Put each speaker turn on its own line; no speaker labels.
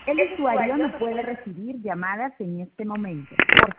El usuario no puede recibir llamadas en este momento. Por